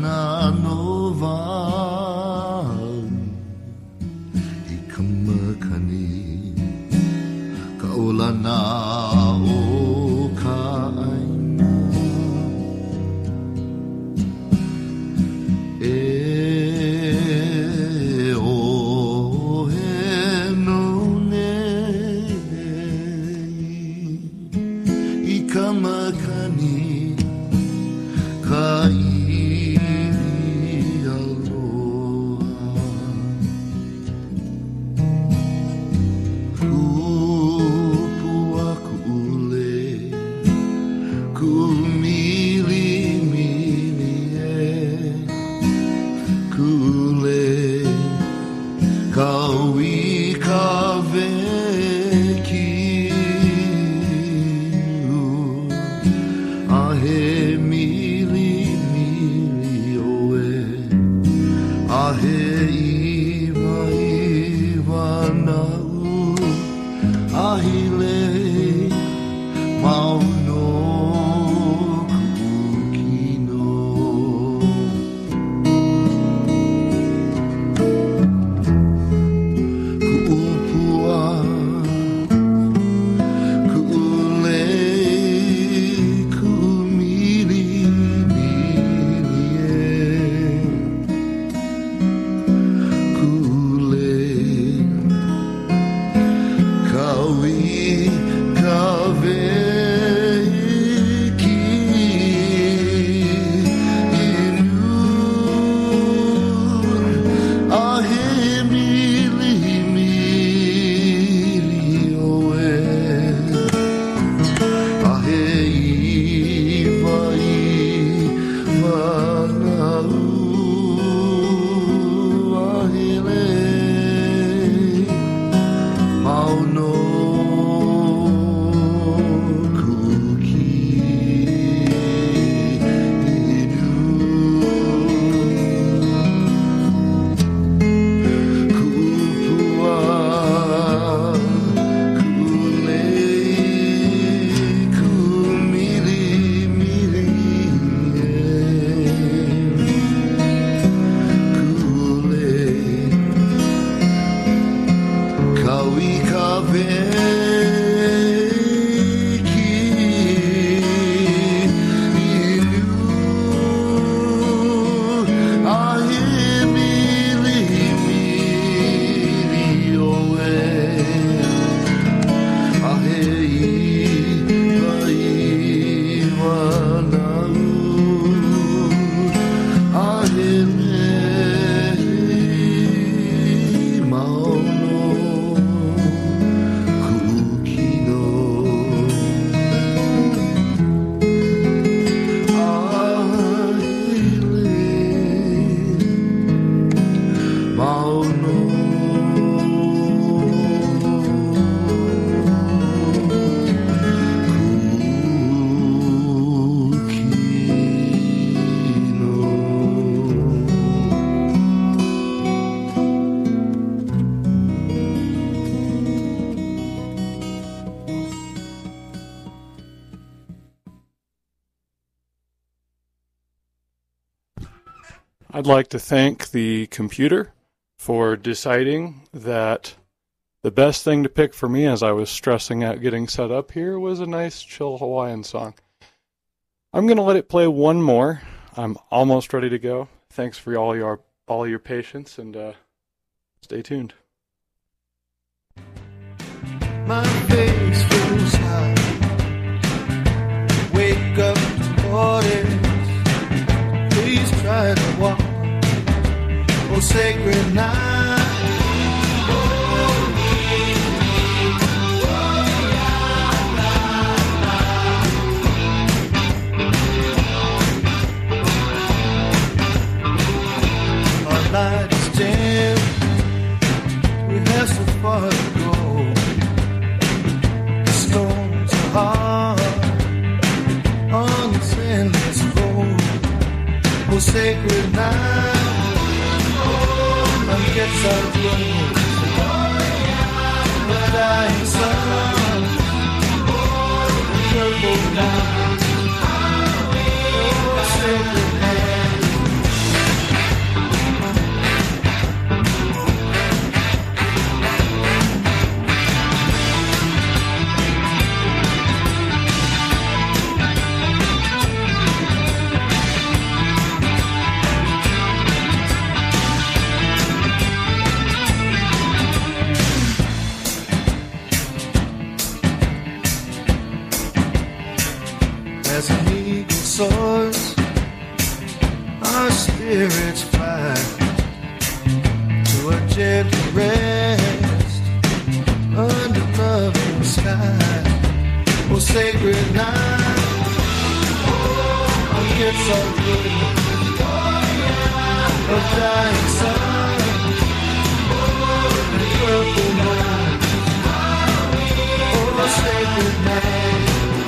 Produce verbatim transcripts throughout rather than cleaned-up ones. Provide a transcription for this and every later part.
I'd like to thank the computer for deciding that the best thing to pick for me as I was stressing out getting set up here was a nice, chill Hawaiian song. I'm going to let it play one more. I'm almost ready to go. Thanks for all your all your patience, and uh, stay tuned. My face feels high. Wake up to orders. Please try to walk. Oh, sacred night. Our light is dim. We have so far to go. The storms are hard on this endless road. Oh, sacred night. Oh, my gets out of road. The dying sun. The purple night. Oh, sacred night. As an eagle soars, our spirits fly to a gentle rest under loving sky. Oh, sacred night, oh, it's so good. A dying sun, and purple moon. Oh, sacred night.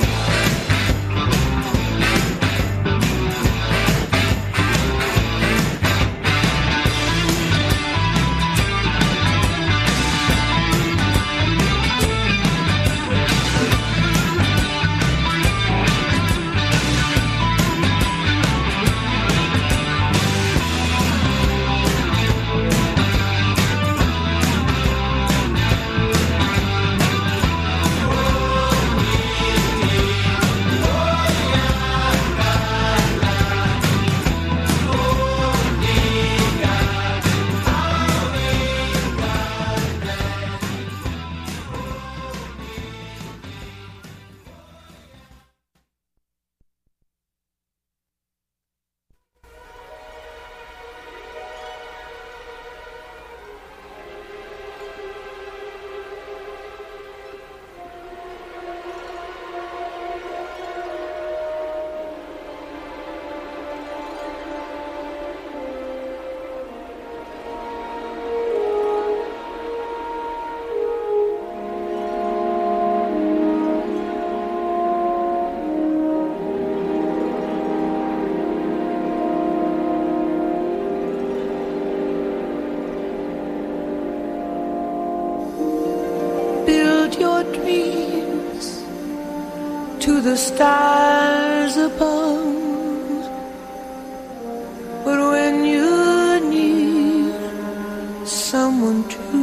Your dreams to the stars above, but when you need someone to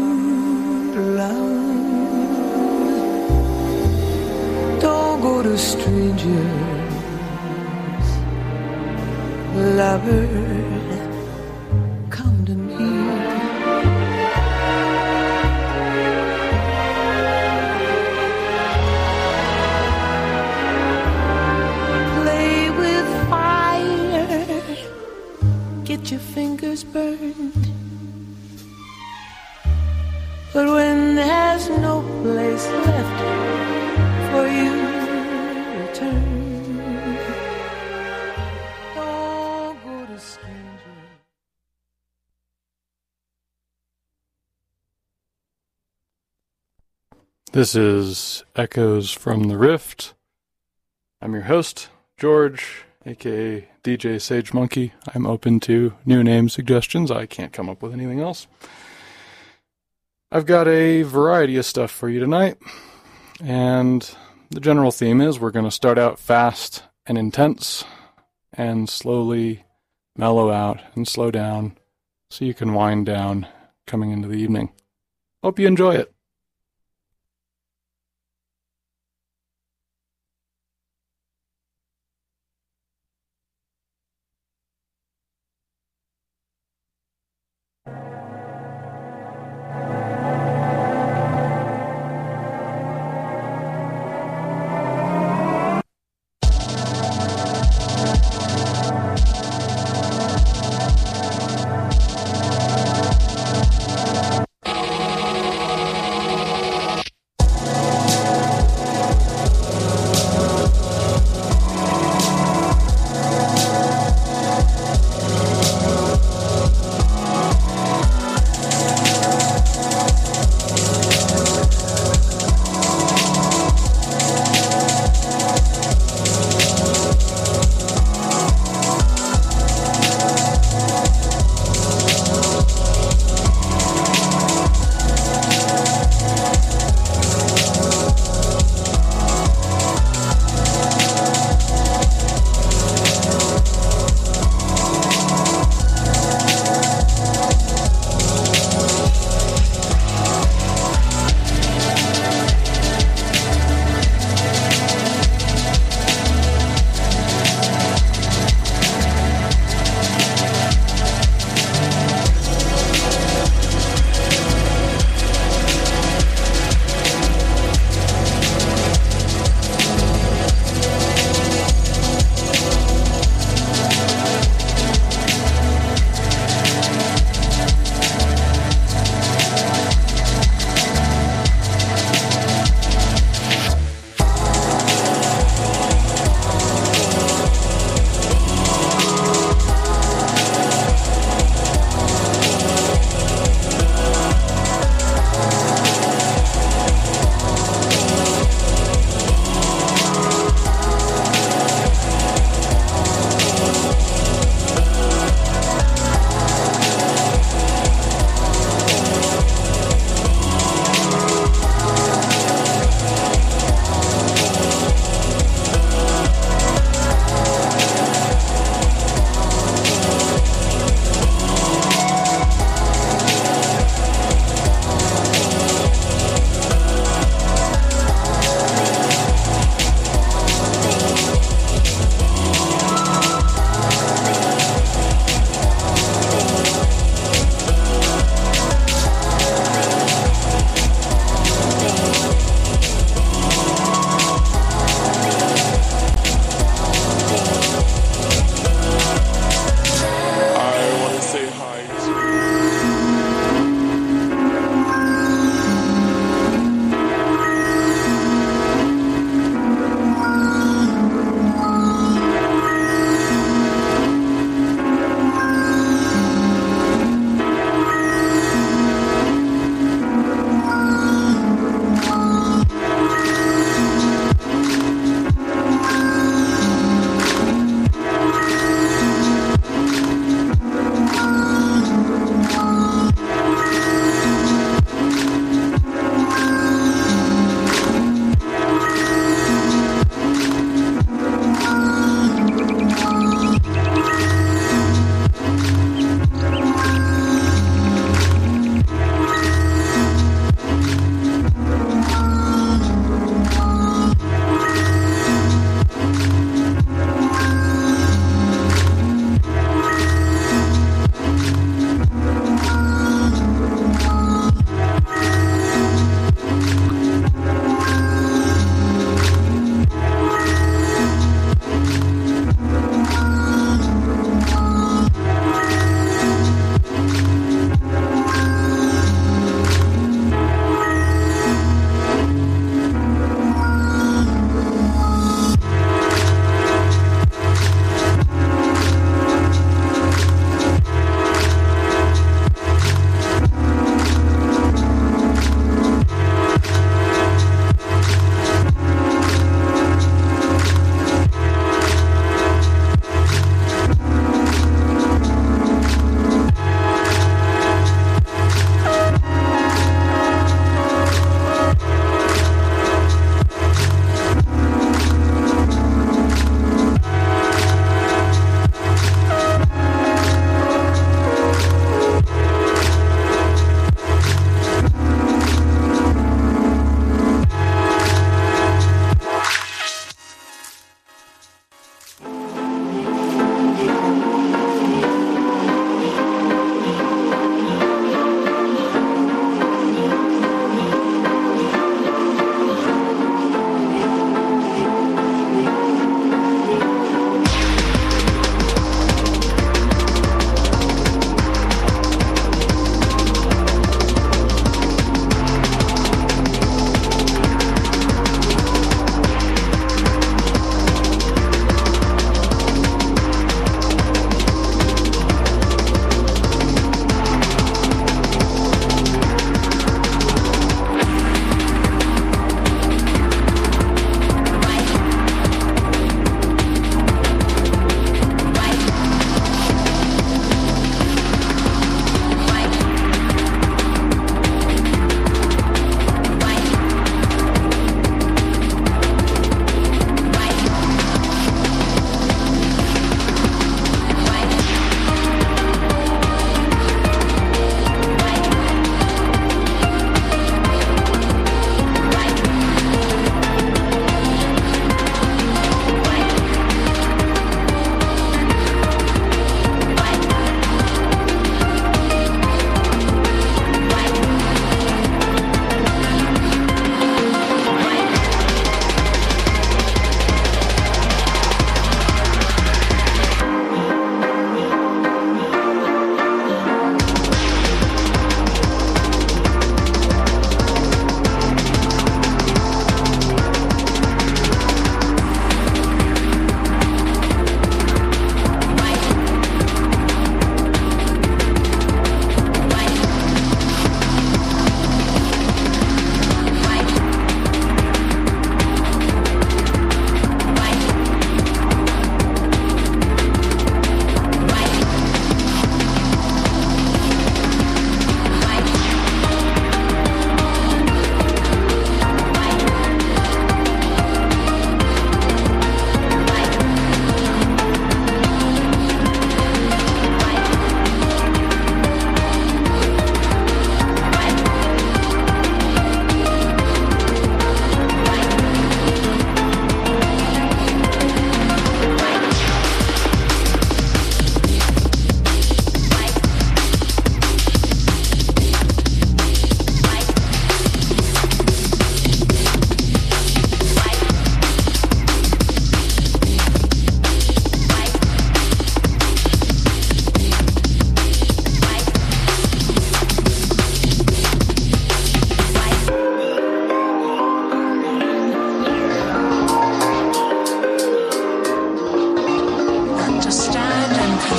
love, don't go to strangers, lover, come to me. Get your fingers burned, but when there's no place left for you to turn, don't go to strangers. This is Echoes from the Rift. I'm your host, George, aka D J Sage Monkey. I'm open to new name suggestions. I can't come up with anything else. I've got a variety of stuff for you tonight, and the general theme is we're going to start out fast and intense and slowly mellow out and slow down so you can wind down coming into the evening. Hope you enjoy it.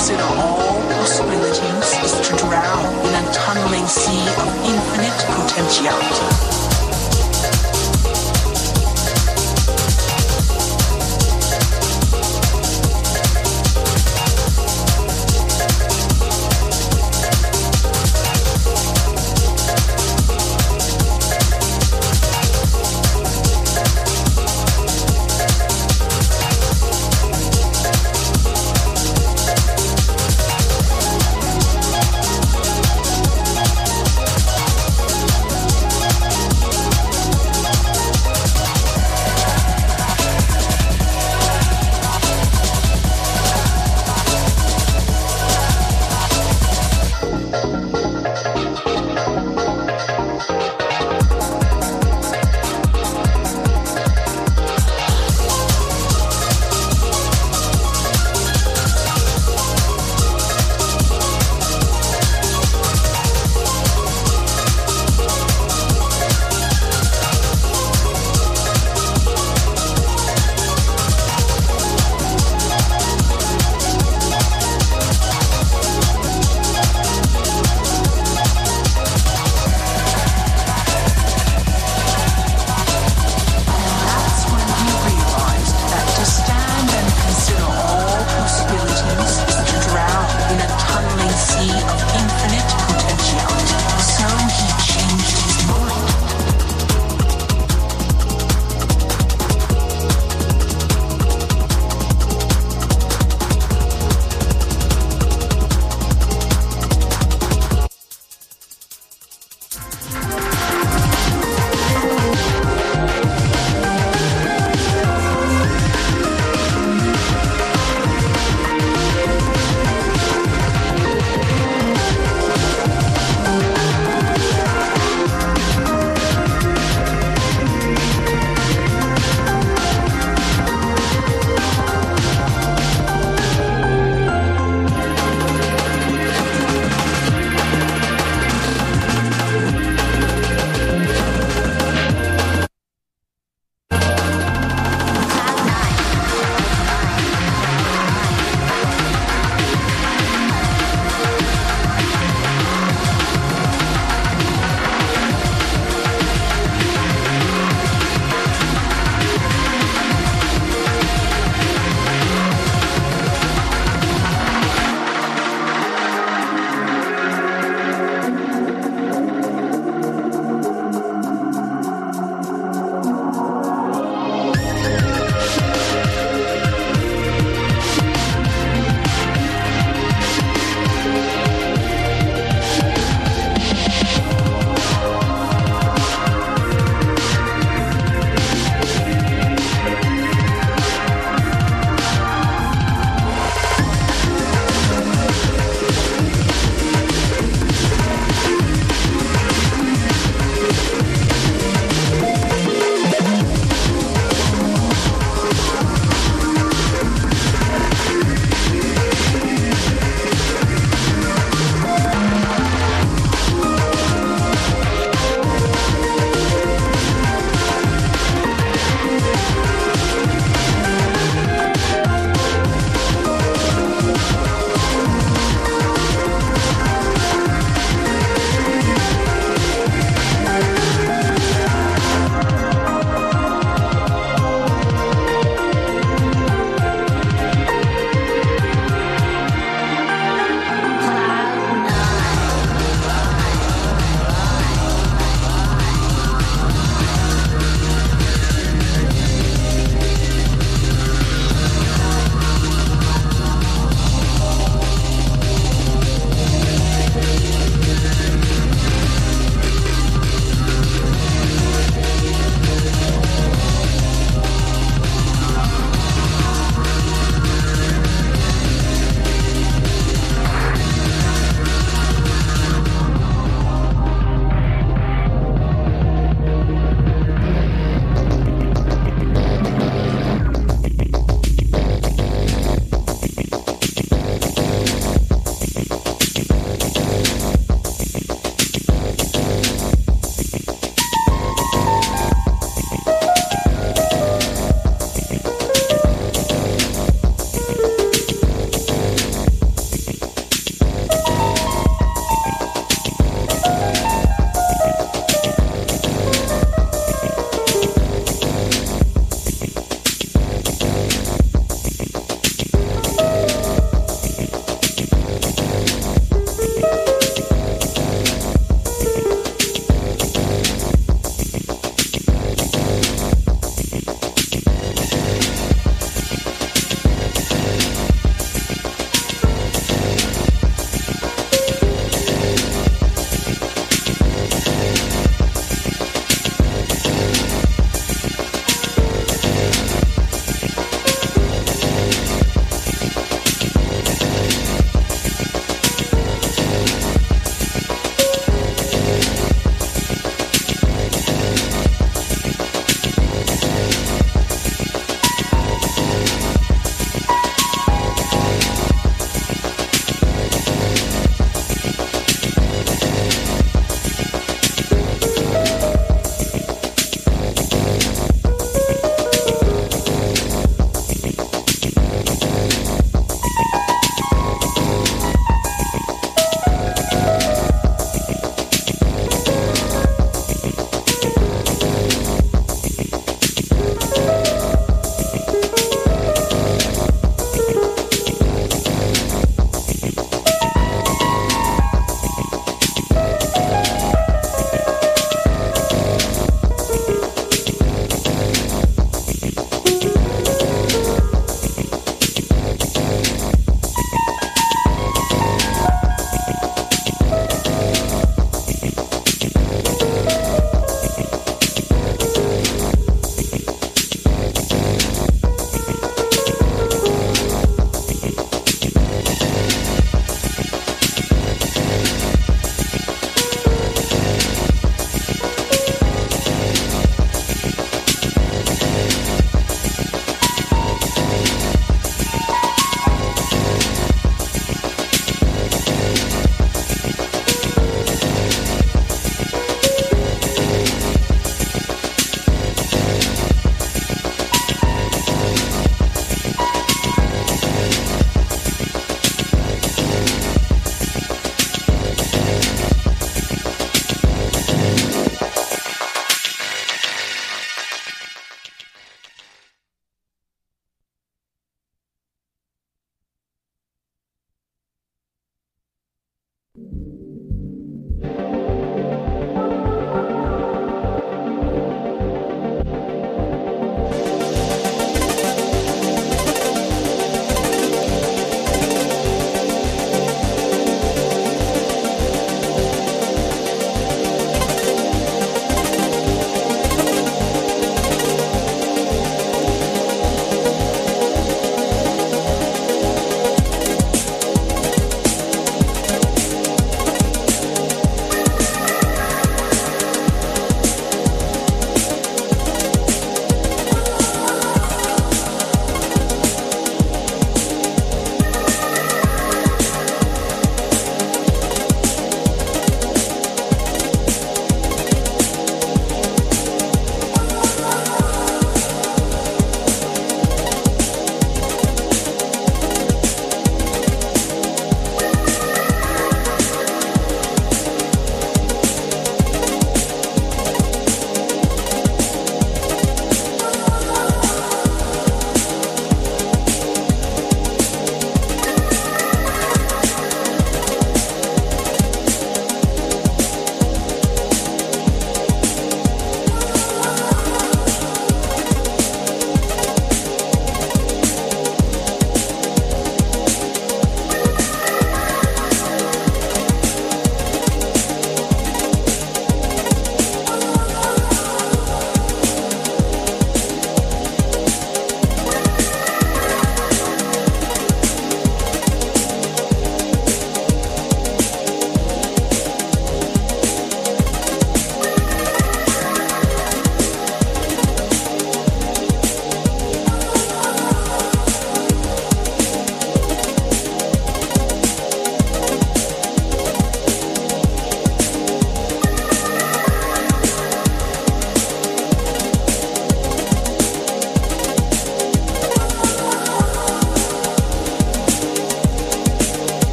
consider all possibilities is to drown in a tunneling sea of infinite potentiality.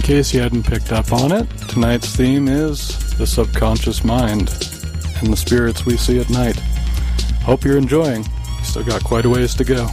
case you hadn't picked up on it, tonight's theme is the subconscious mind and the spirits we see at night. Hope you're enjoying. Still got quite a ways to go.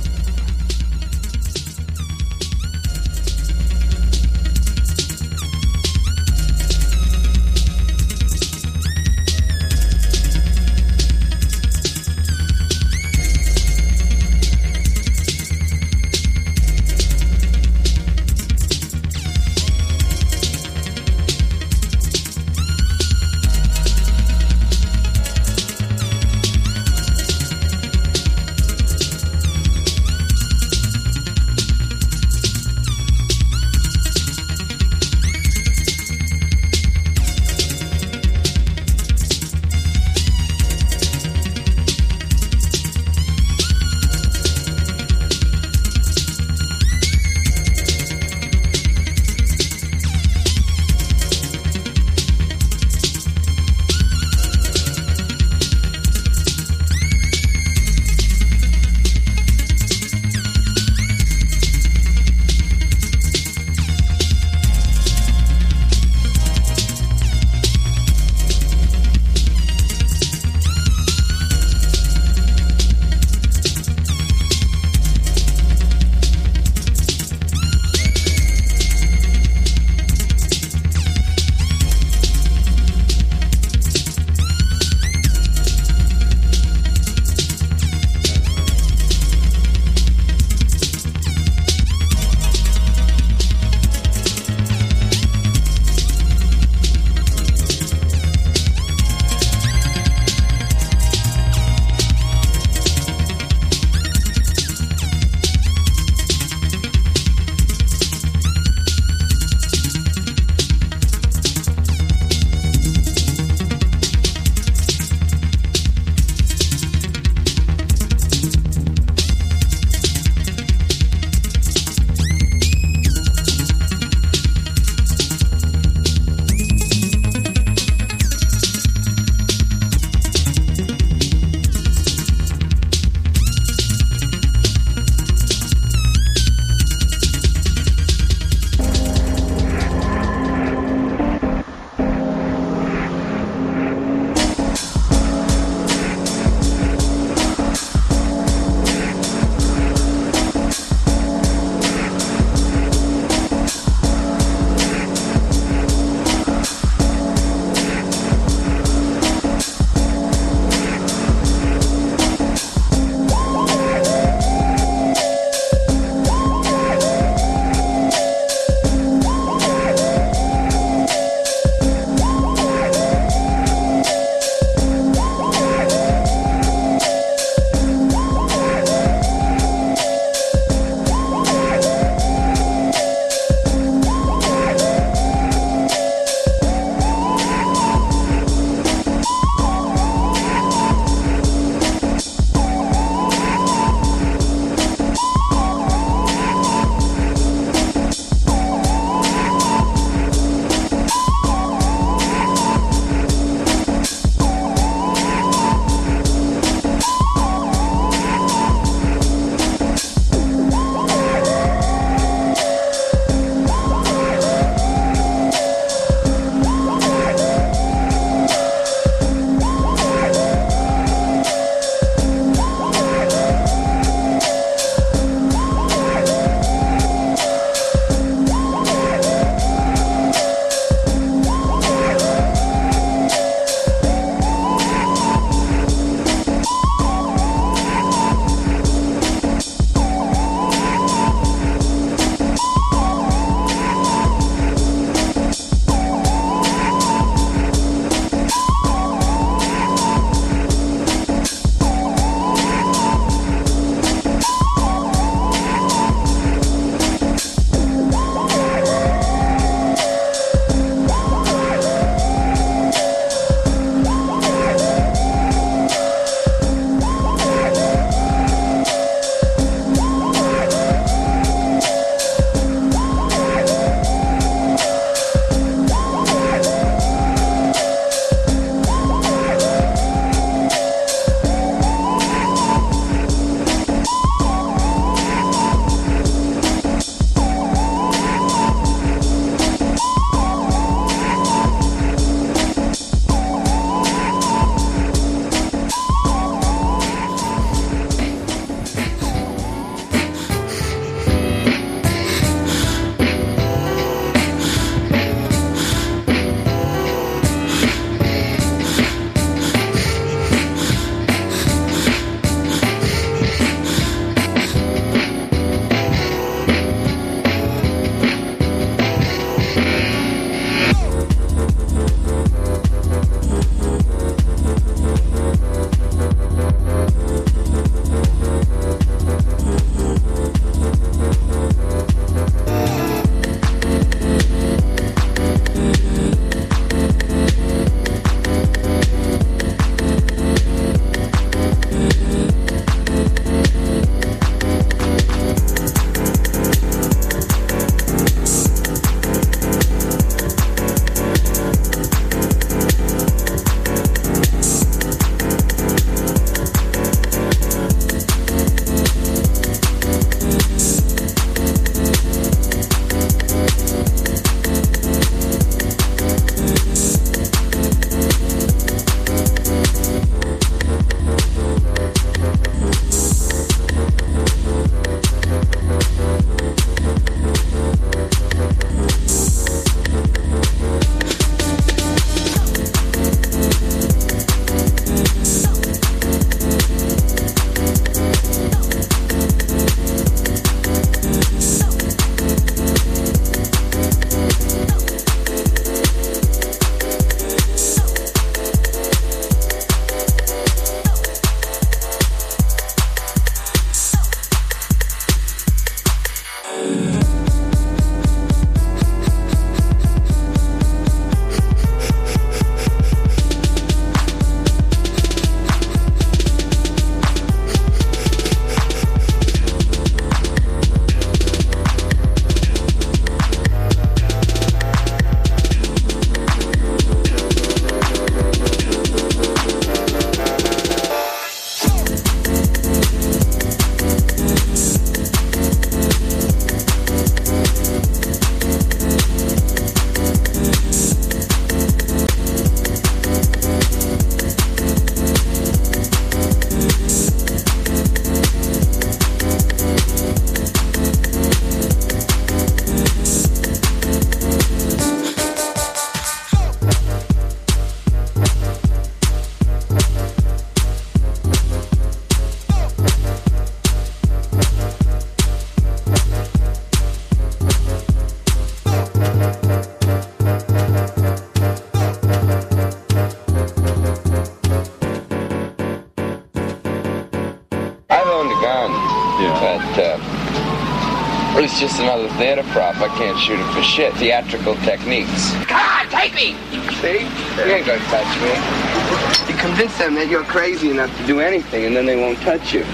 around. Yeah. But uh, it's just another theater prop. I can't shoot it for shit. Theatrical techniques. Come on, take me! See? You ain't gonna touch me. You convince them that you're crazy enough to do anything, and then they won't touch you.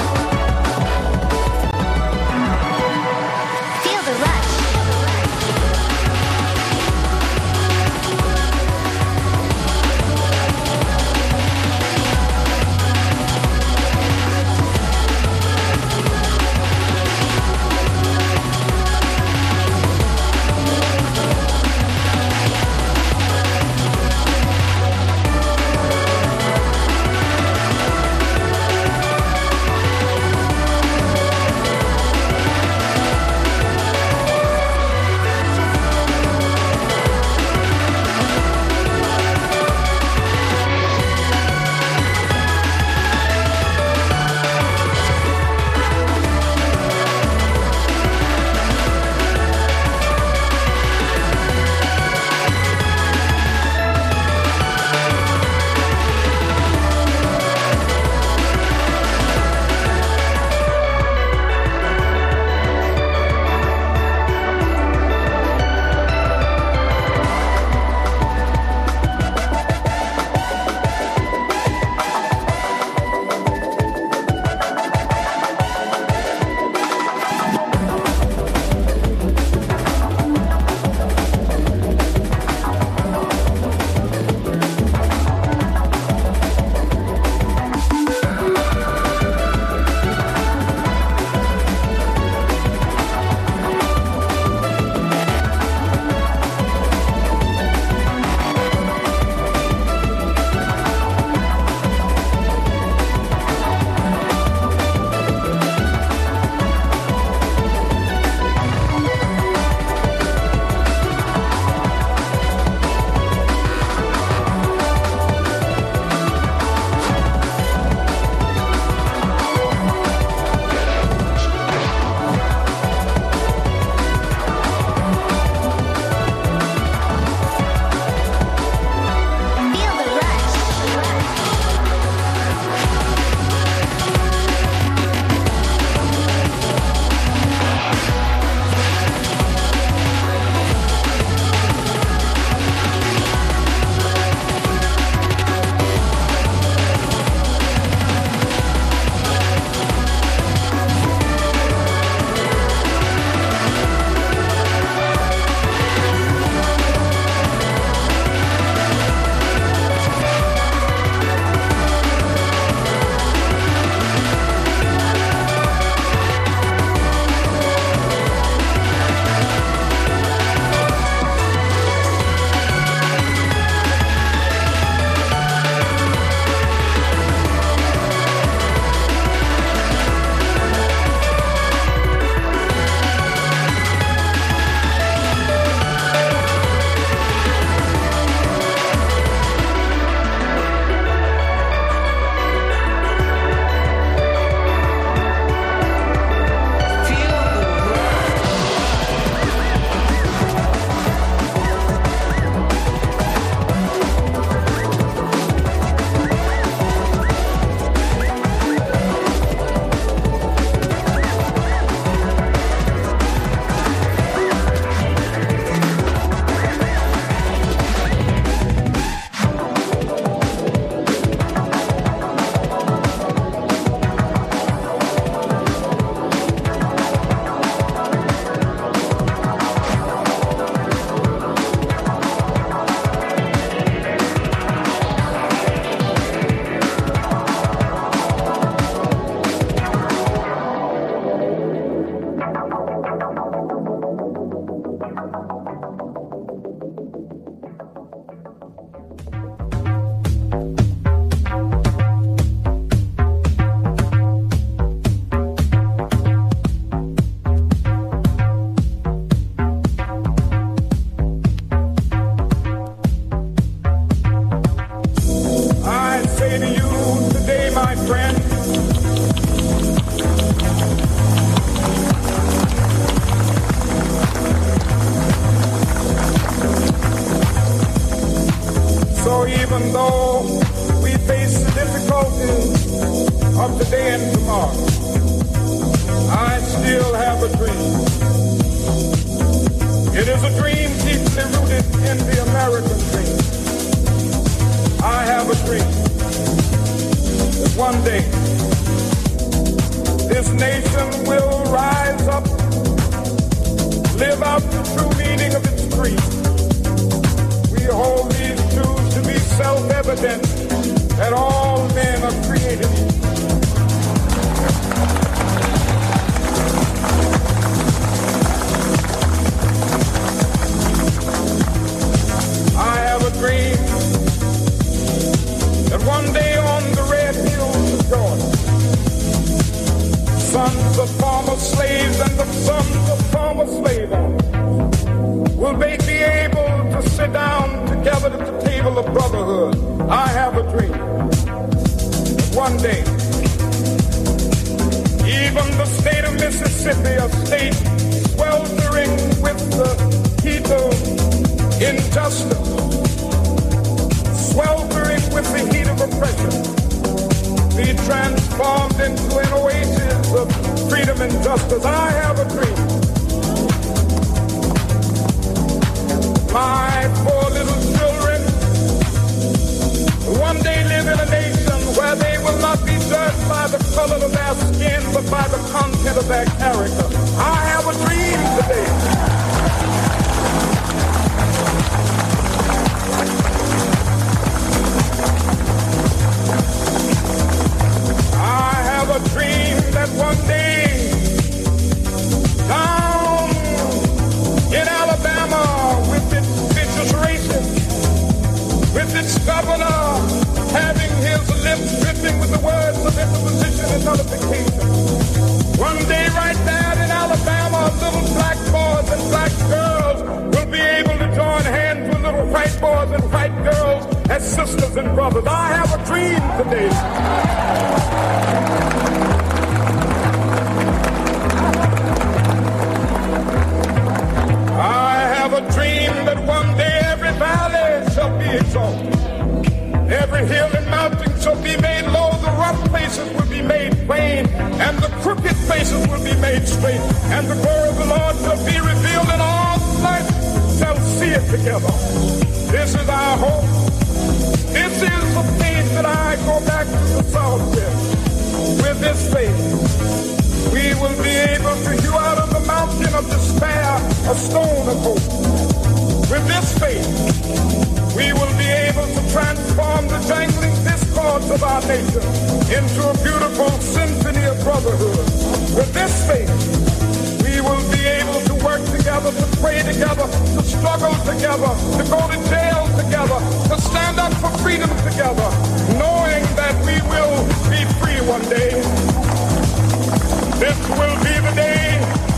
Feel the rush. even though we face the difficulties of today and tomorrow, I still have a dream. It is a dream deeply rooted in the American dream. I have a dream that one day this nation will rise up, live out the true meaning of its creed. We hold these truths to be self-evident that all men are created equal. I have a dream that one day on the red hills of Georgia, sons of former slaves and the sons of former slave owners will they be able to sit down together at the table of brotherhood. I have a dream that one day even the state of Mississippi, a state sweltering with the heat of injustice, sweltering with the heat of oppression, be transformed into an oasis of freedom and justice. I have a dream. My four little children one day live in a nation where they will not be judged by the color of their skin, but by the content of their character. I have a dream today. A dream that one day down in Alabama with its vicious racists, with its governor having his lips dripping with the words of imposition and nullification. One day right there in Alabama, little black boys and black girls will be able to join hands with little white boys and white girls as sisters and brothers. I have a dream today. A dream that one day every valley shall be exalted, every hill and mountain shall be made low, the rough places will be made plain, and the crooked places will be made straight, and the glory of the Lord shall be revealed, and all flesh shall see it together. This is our hope. This is the faith that I go back to the South with. With this faith, we will be able to hew out of the mountain of despair a stone of hope. With this faith, we will be able to transform the jangling discords of our nation into a beautiful symphony of brotherhood. With this faith, we will be able to work together, to pray together, to struggle together, to go to jail together, to stand up for freedom together, knowing that we will be free one day. This will be the day.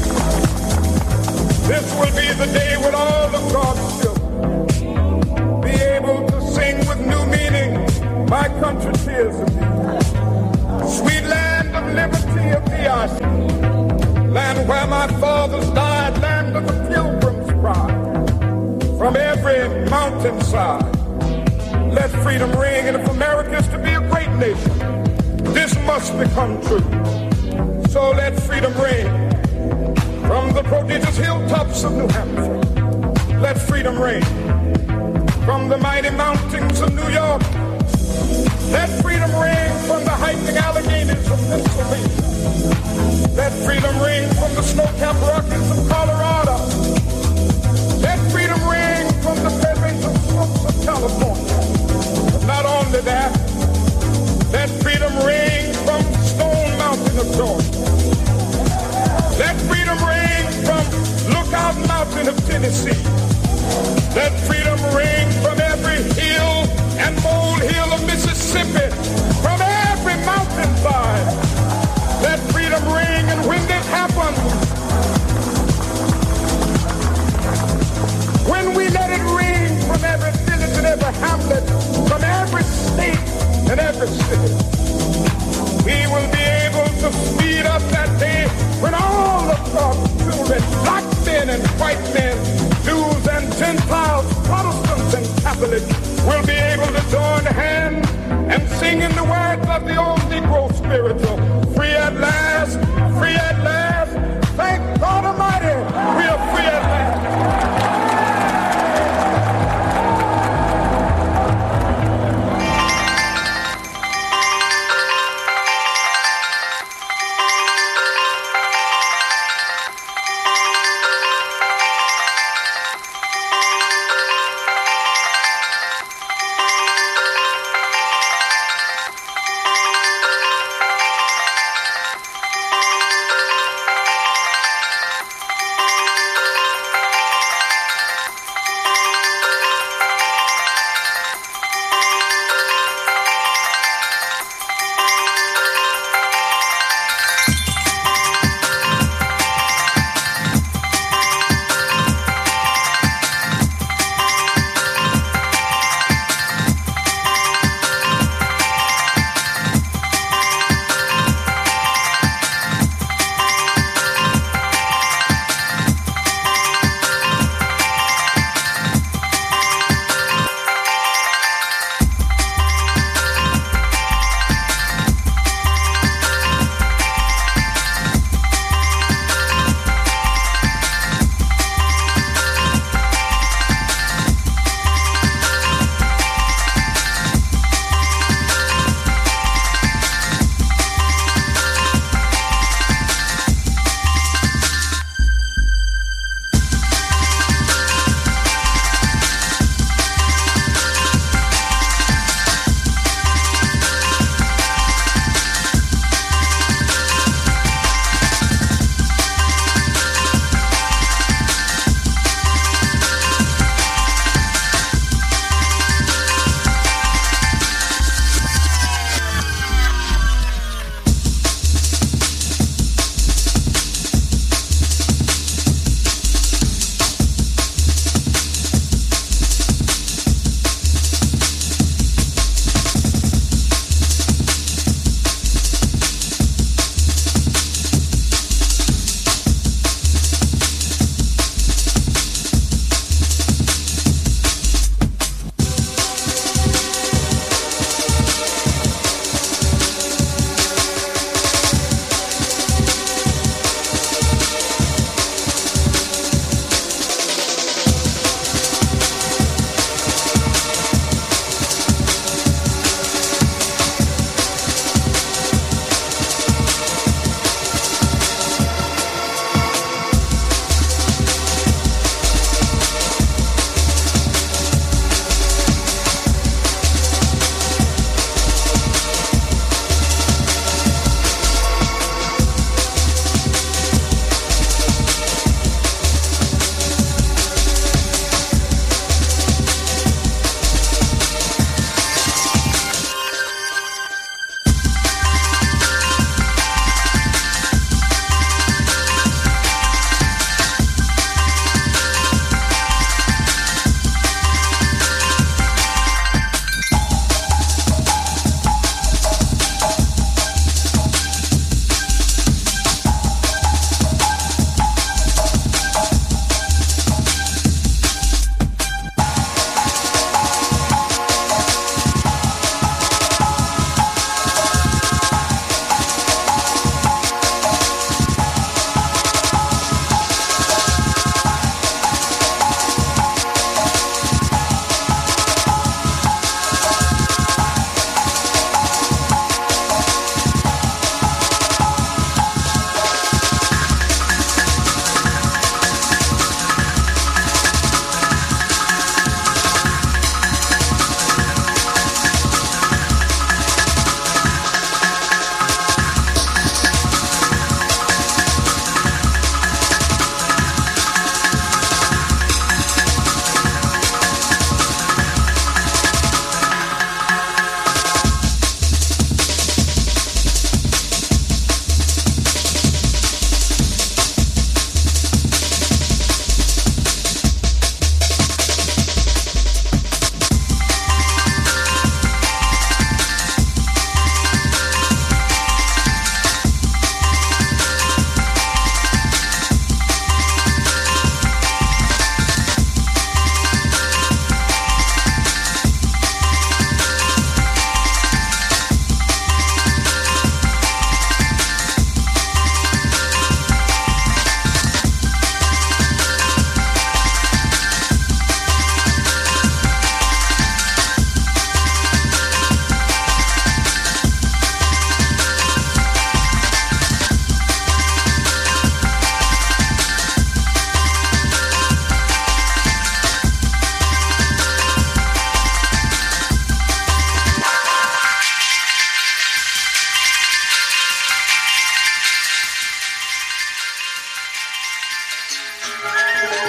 This will be the day when all of God's children be able to sing with new meaning, my country tears of thee. Sweet land of liberty of thee I see. Land where my fathers died, land of the pilgrim's pride. From every mountainside, let freedom ring. And if America is to be a great nation, this must become true. So let freedom ring. From the prodigious hilltops of New Hampshire, let freedom ring. From the mighty mountains of New York, let freedom ring. From the hiking Alleghenies of Pennsylvania, let freedom ring. From the snow-capped Rockies of Colorado, let freedom ring. From the Fairbanks slopes of California. But not only that, let freedom ring from Stone Mountain of Georgia. Let freedom ring from Lookout Mountain of Tennessee. Let freedom ring from every hill and molehill of Mississippi, from every mountainside. Let freedom ring, and when this happens, when we let it ring from every village and every hamlet, from every state and every city, we will be able to speed up that day when all of God's children, black men and white men, Jews and Gentiles, Protestants and Catholics, will be able to join hands and sing in the words of the old Negro spiritual. Free at last, free at last. Thank God Almighty, we are free at last.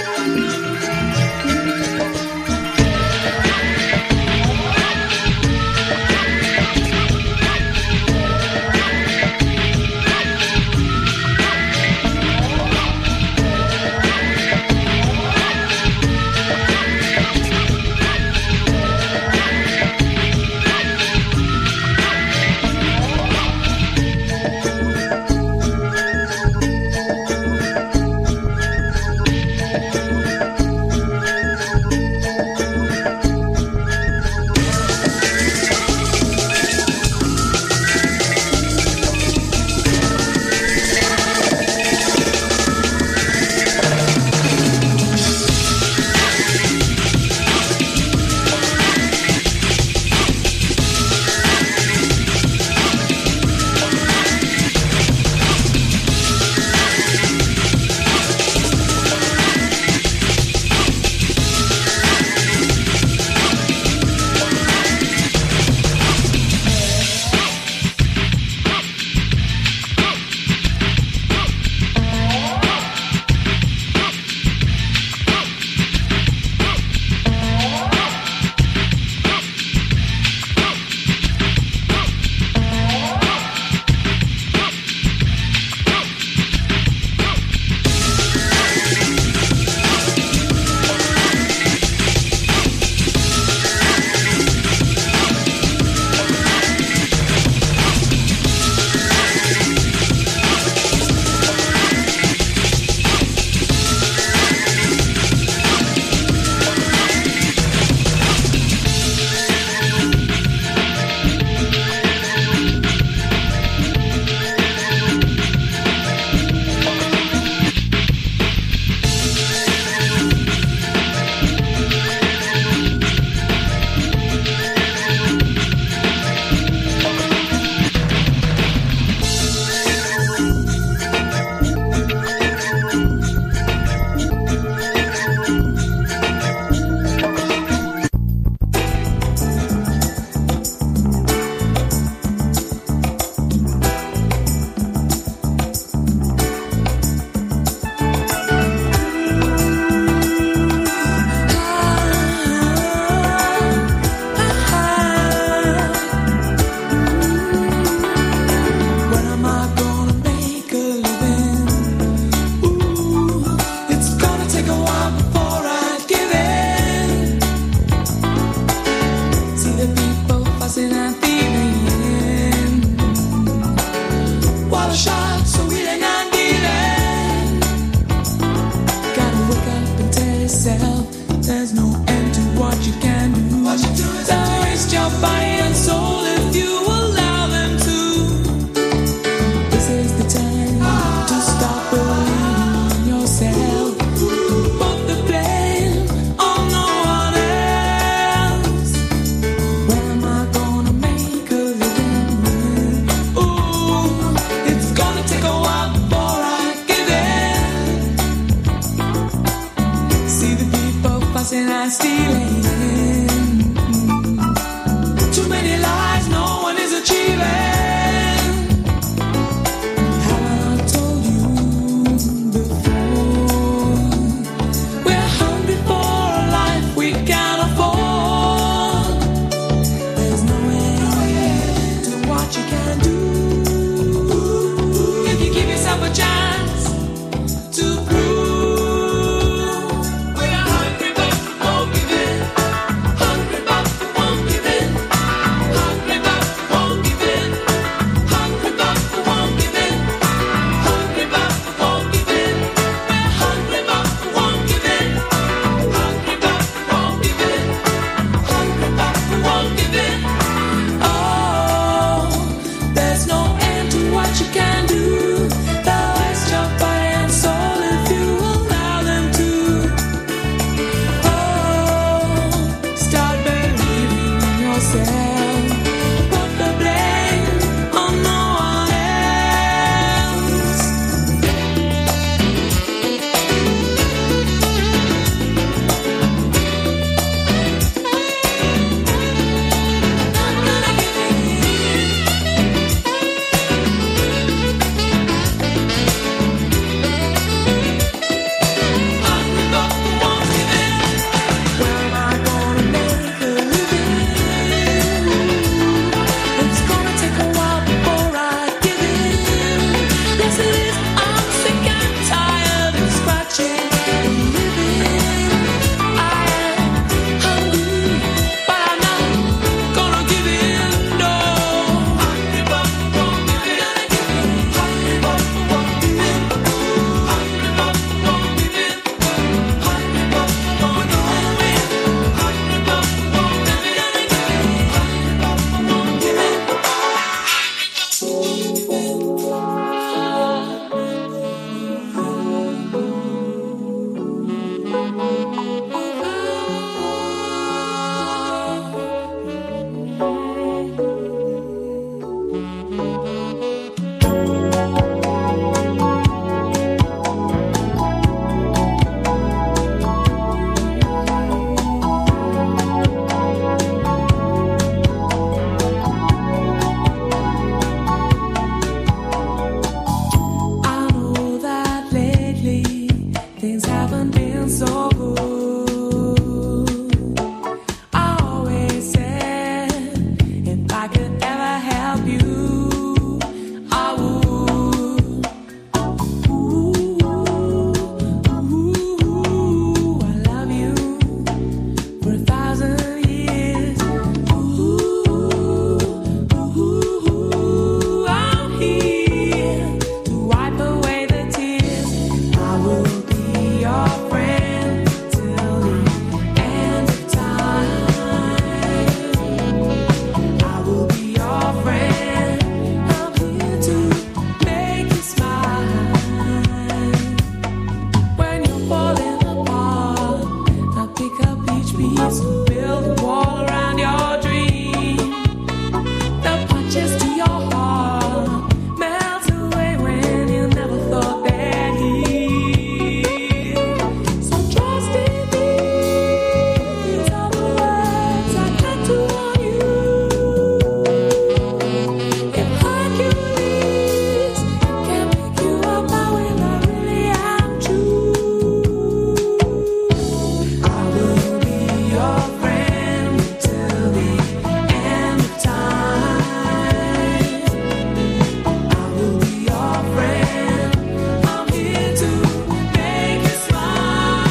To prove we're hungry but no giving. haven't been so good. I always said if I could ever help you, I would. Ooh, ooh, I love you for a thousand years. Ooh, ooh, I'm here to wipe away the tears. I will be your friend till the end of time. I will be your friend. I'm here to make you smile. When you're falling apart, I'll pick up each piece and build a wall around your dream. The punches to your heart melt away when you never thought they'd heal. So trust in me. These are the words I got to warn you. If Hercules can pick you up, I will. I really am true. I will be your friend till the end of time. I will be your friend. I'm here to make you smile.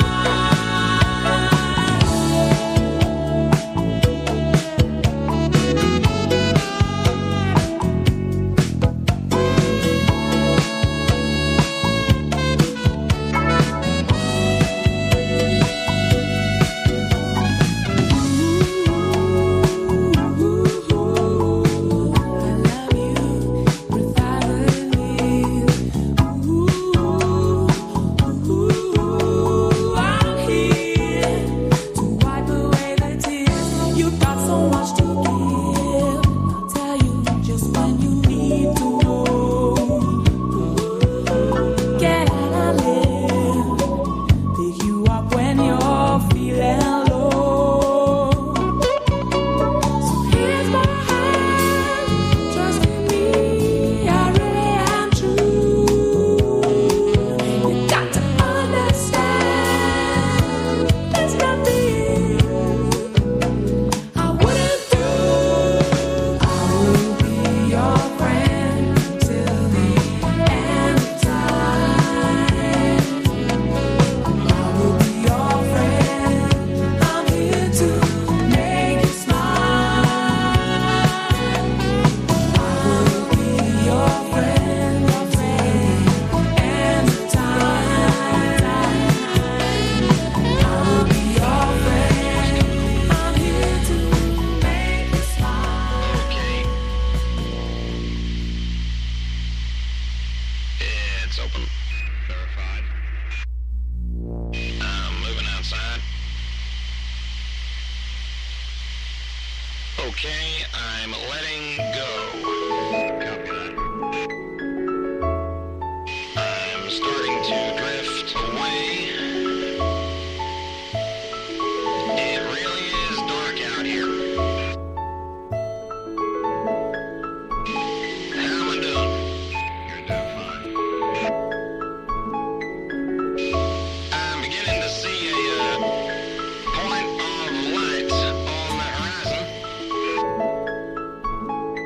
Ooh, I love you for a thousand years. Ooh, ooh, I'm here to wipe away the tears. You've got so much to give. I'll tell you just when you need to know. Get out and live. Pick you up when you're feeling low. So here's my hand. Trust in me, I really am true. You got to understand. There's nothing I wouldn't do. I will be your friend till the end of time. I will be your friend. I'm here to make you smile. I will be your friend till the end of time. I will be your friend. I'm here to make you smile. Okay. It's open. Verified. I'm moving outside. Okay, I'm letting go. Copy that. I'm starting to drift away. It really is dark out here. How am I doing? You're doing fine. I'm beginning to see a uh, point of light on the horizon.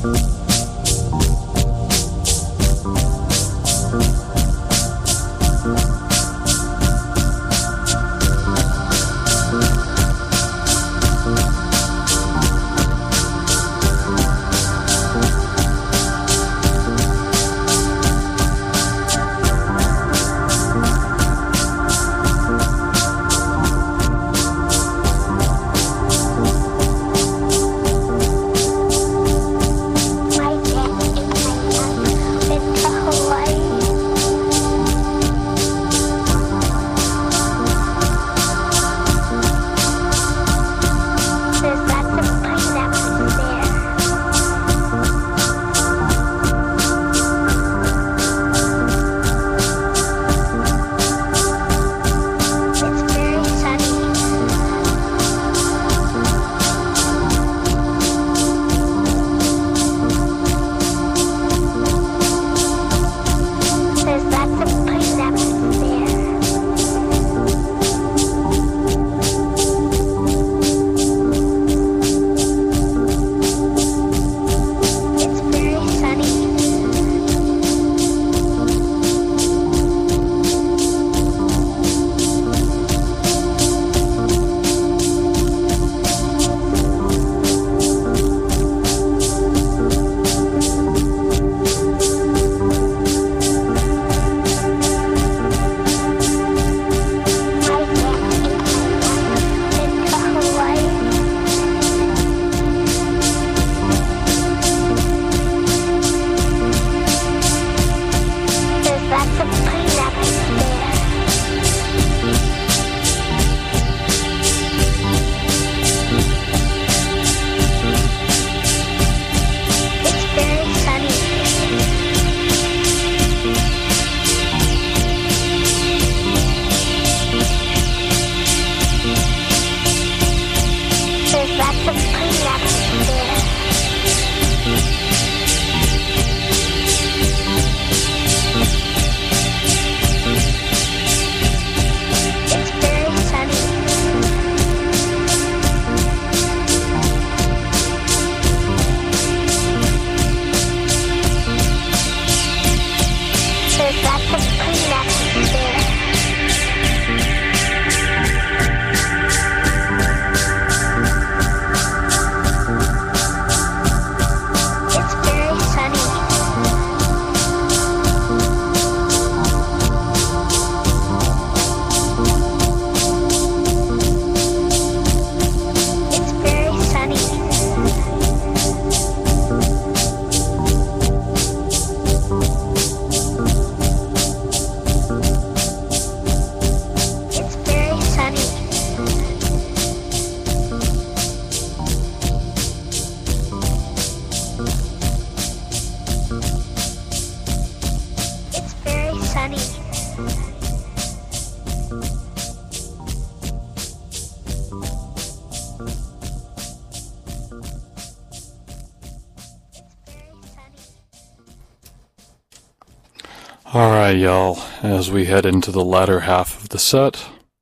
Alright, y'all, as we head into the latter half of the set,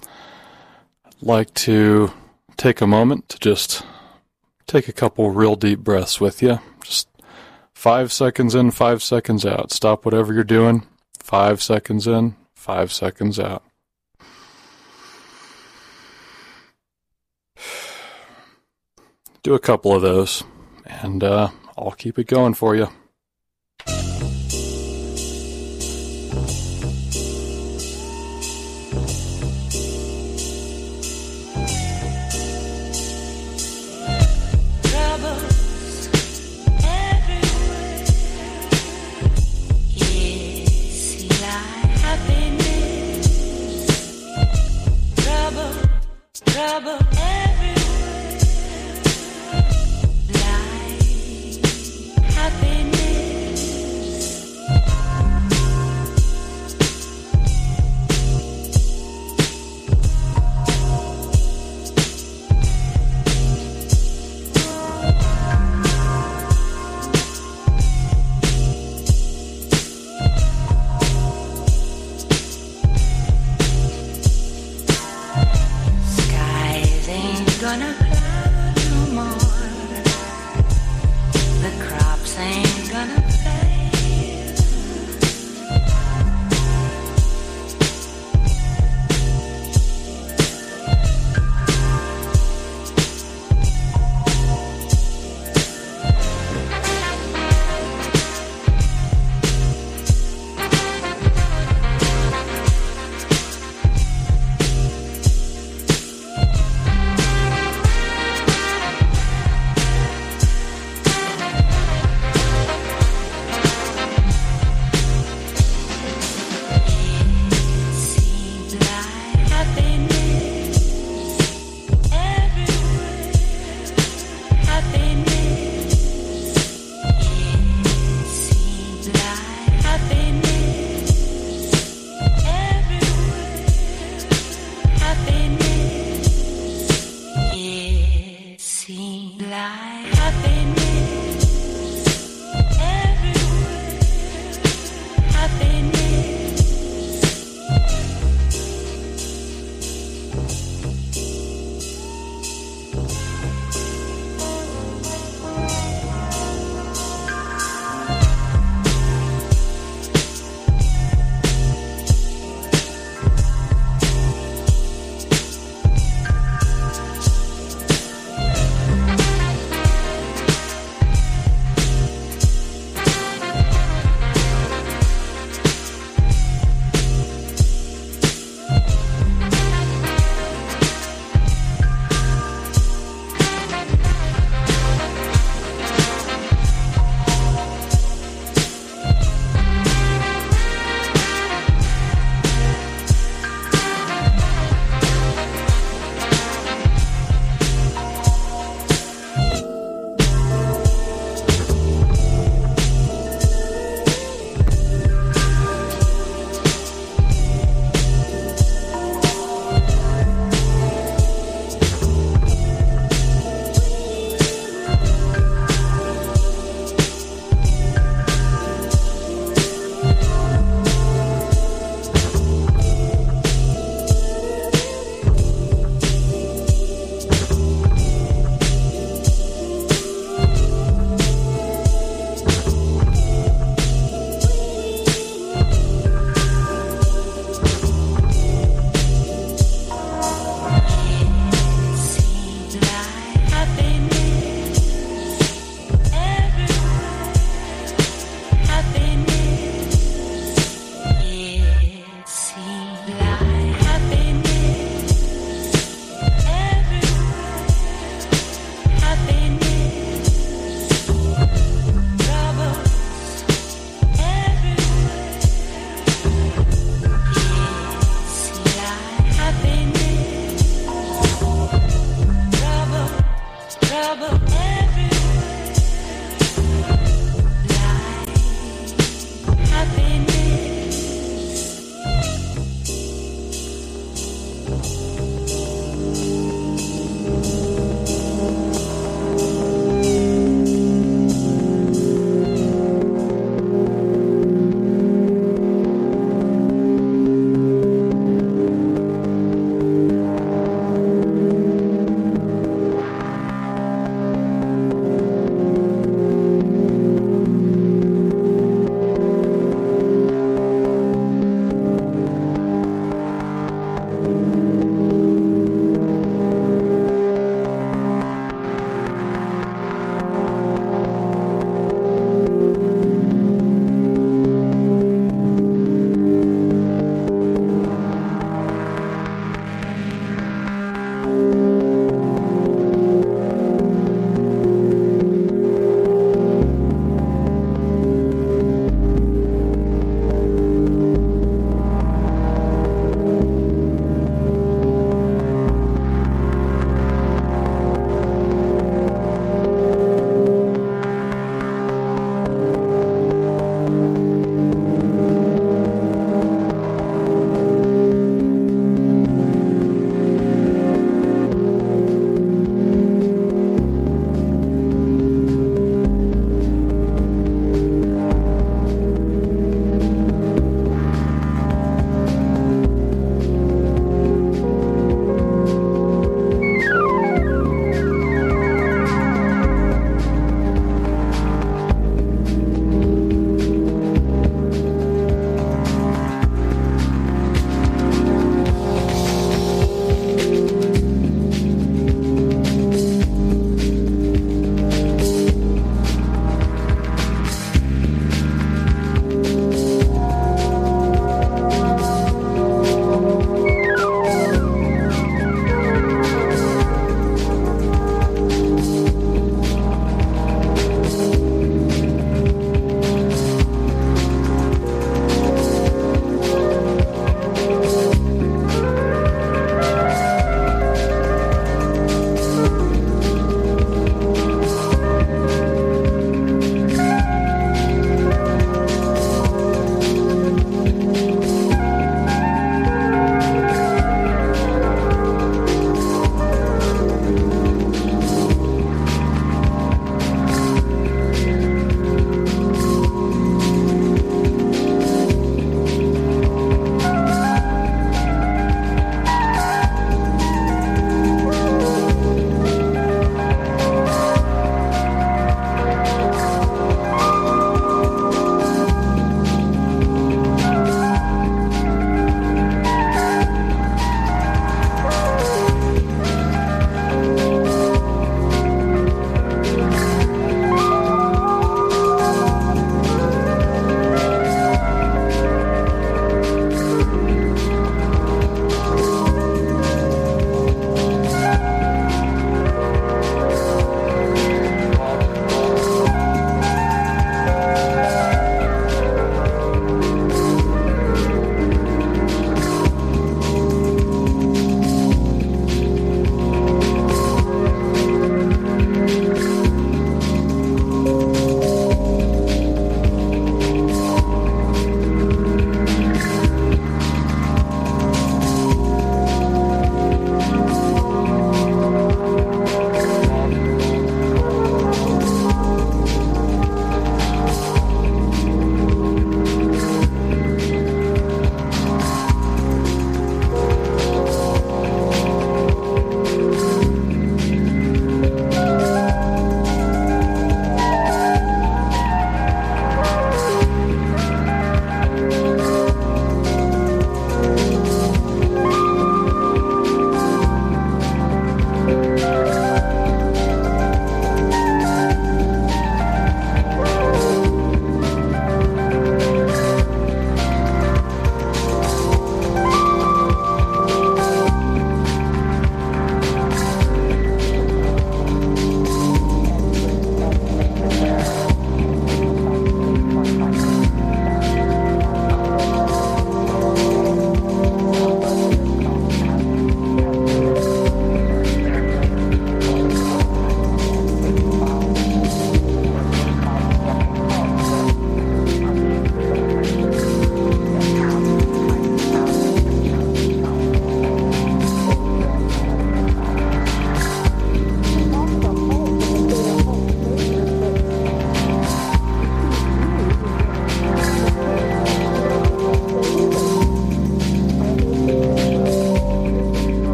I'd like to take a moment to just take a couple real deep breaths with you. Just five seconds in, five seconds out. Stop whatever you're doing. Five seconds in, five seconds out. Do a couple of those, and uh, I'll keep it going for you. Trouble everywhere, life, happiness.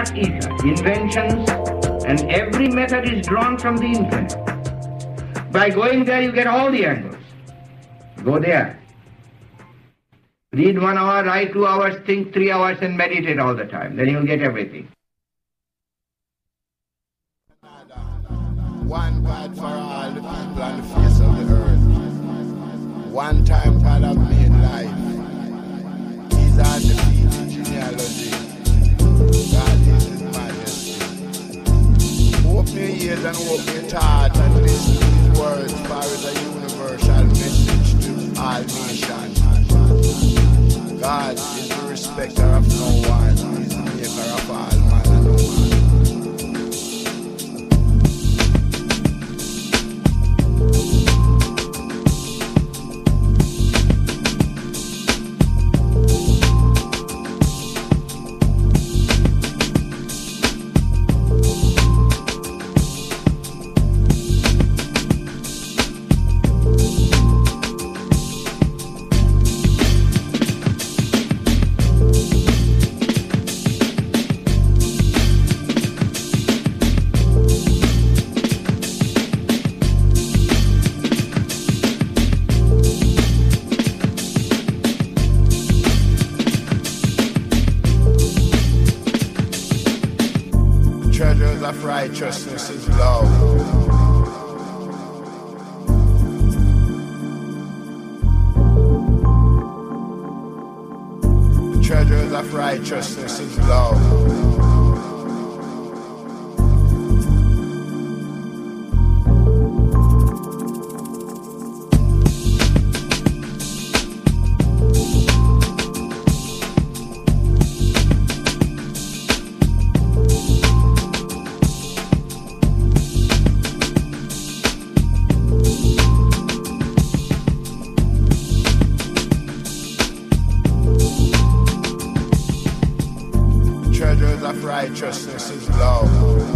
vast ether, inventions, and every method is drawn from the infinite. By going there, you get all the angles. Go there. Read one hour, write two hours, think three hours, and meditate all the time. Then you'll get everything. One God for all the people on the face of the earth. One time God of made life. He's undefeated genealogy. God is His majesty. Open your ears and open your heart and listen to His words, for it is a universal message to all nations. God is the respecter of no one. He is the maker of all man and woman. Righteousness is love. The treasures of righteousness is love. Righteousness is love.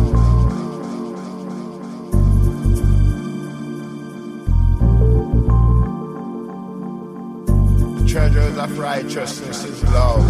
The treasures of righteousness is love.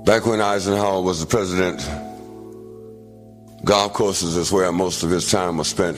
Back when Eisenhower was the president, golf courses is where most of his time was spent.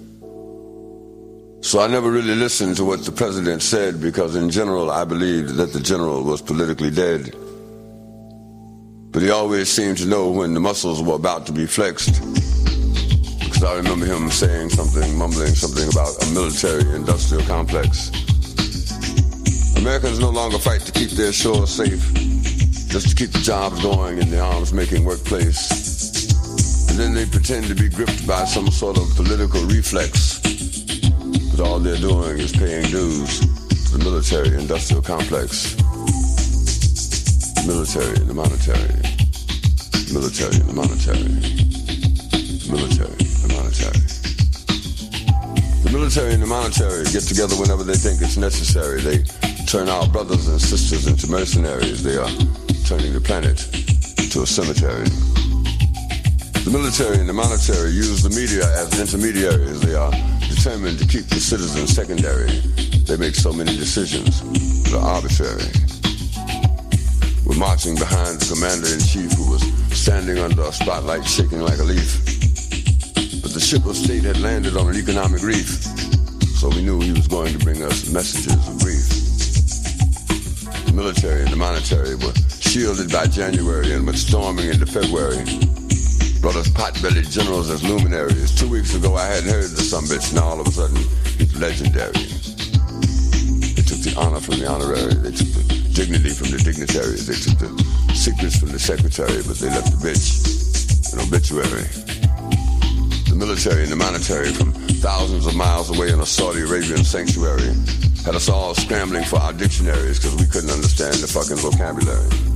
So I never really listened to what the president said because in general I believed that the general was politically dead. But he always seemed to know when the muscles were about to be flexed. Because I remember him saying something, mumbling something about a military-industrial complex. Americans no longer fight to keep their shores safe, just to keep the jobs going in the arms-making workplace. And then they pretend to be gripped by some sort of political reflex. But all they're doing is paying dues to the military-industrial complex. Military and the monetary. Military and the monetary. Military and the monetary. The military and the monetary get together whenever they think it's necessary. They turn our brothers and sisters into mercenaries. They are turning the planet to a cemetery. The military and the monetary use the media as intermediaries. They are determined to keep the citizens secondary. They make so many decisions that are arbitrary. We're marching behind the commander-in-chief who was standing under a spotlight shaking like a leaf. But the ship of state had landed on an economic reef, so we knew he was going to bring us messages of grief. The military and the monetary were shielded by January and went storming into February. Brought us pot-bellied generals as luminaries. Two weeks ago I hadn't heard the sumbitch, now all of a sudden he's legendary. They took the honor from the honorary, they took the dignity from the dignitaries, they took the secrets from the secretary, but they left the bitch an obituary. The military and the monetary from thousands of miles away in a Saudi Arabian sanctuary had us all scrambling for our dictionaries because we couldn't understand the fucking vocabulary.